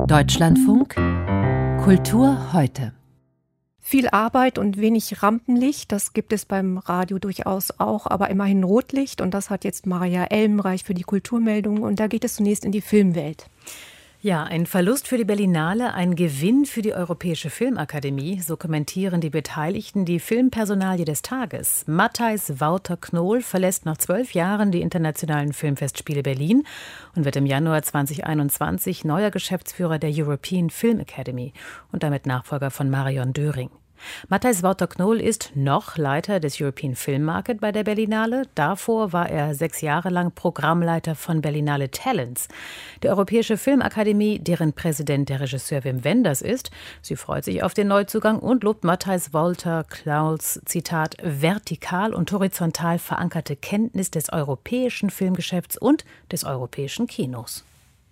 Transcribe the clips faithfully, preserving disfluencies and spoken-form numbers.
Deutschlandfunk Kultur heute. Viel Arbeit und wenig Rampenlicht, das gibt es beim Radio durchaus auch, aber immerhin Rotlicht. Und das hat jetzt Maria Elmenreich für die Kulturmeldung. Und da geht es zunächst in die Filmwelt. Ja, ein Verlust für die Berlinale, ein Gewinn für die Europäische Filmakademie, so kommentieren die Beteiligten die Filmpersonalie des Tages. Matthijs Wouter Knol verlässt nach zwölf Jahren die Internationalen Filmfestspiele Berlin und wird im Januar zweitausendeinundzwanzig neuer Geschäftsführer der European Film Academy und damit Nachfolger von Marion Döring. Matthijs Wouter Knol ist noch Leiter des European Film Market bei der Berlinale. Davor war er sechs Jahre lang Programmleiter von Berlinale Talents. Die Europäische Filmakademie, deren Präsident der Regisseur Wim Wenders ist, sie freut sich auf den Neuzugang und lobt Matthijs Wouter Knols, Zitat, vertikal und horizontal verankerte Kenntnis des europäischen Filmgeschäfts und des europäischen Kinos.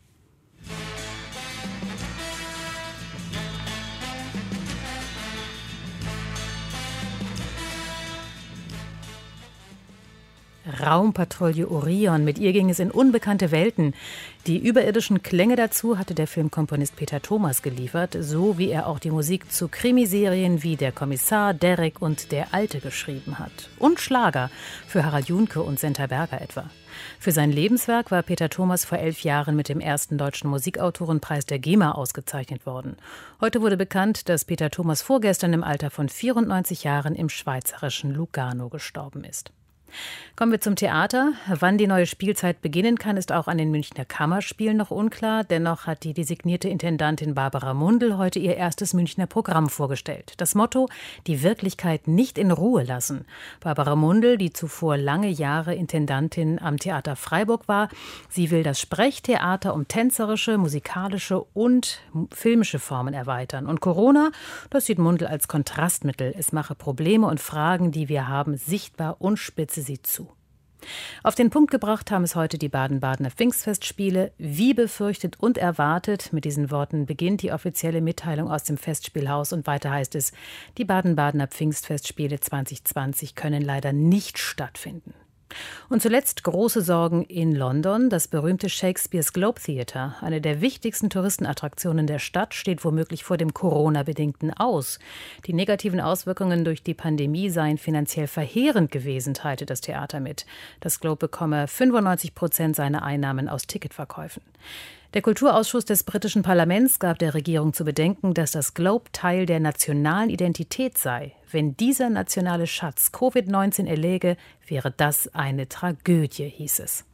Raumpatrouille Orion, mit ihr ging es in unbekannte Welten. Die überirdischen Klänge dazu hatte der Filmkomponist Peter Thomas geliefert, so wie er auch die Musik zu Krimiserien wie Der Kommissar, Derek und Der Alte geschrieben hat. Und Schlager für Harald Junke und Senta Berger etwa. Für sein Lebenswerk war Peter Thomas vor elf Jahren mit dem ersten deutschen Musikautorenpreis der GEMA ausgezeichnet worden. Heute wurde bekannt, dass Peter Thomas vorgestern im Alter von vierundneunzig Jahren im schweizerischen Lugano gestorben ist. Kommen wir zum Theater. Wann die neue Spielzeit beginnen kann, ist auch an den Münchner Kammerspielen noch unklar. Dennoch hat die designierte Intendantin Barbara Mundl heute ihr erstes Münchner Programm vorgestellt. Das Motto: die Wirklichkeit nicht in Ruhe lassen. Barbara Mundl, die zuvor lange Jahre Intendantin am Theater Freiburg war, sie will das Sprechtheater um tänzerische, musikalische und filmische Formen erweitern. Und Corona, das sieht Mundl als Kontrastmittel. Es mache Probleme und Fragen, die wir haben, sichtbar und spitze sie zu. Auf den Punkt gebracht haben es heute die Baden-Badener Pfingstfestspiele. Wie befürchtet und erwartet, mit diesen Worten beginnt die offizielle Mitteilung aus dem Festspielhaus und weiter heißt es, die Baden-Badener Pfingstfestspiele zwanzig zwanzig können leider nicht stattfinden. Und zuletzt große Sorgen in London. Das berühmte Shakespeare's Globe Theatre, eine der wichtigsten Touristenattraktionen der Stadt, steht womöglich vor dem Corona-bedingten Aus. Die negativen Auswirkungen durch die Pandemie seien finanziell verheerend gewesen, teilte das Theater mit. Das Globe bekomme fünfundneunzig Prozent seiner Einnahmen aus Ticketverkäufen. Der Kulturausschuss des britischen Parlaments gab der Regierung zu bedenken, dass das Globe Teil der nationalen Identität sei. Wenn dieser nationale Schatz Covid neunzehn erläge, wäre das eine Tragödie, hieß es.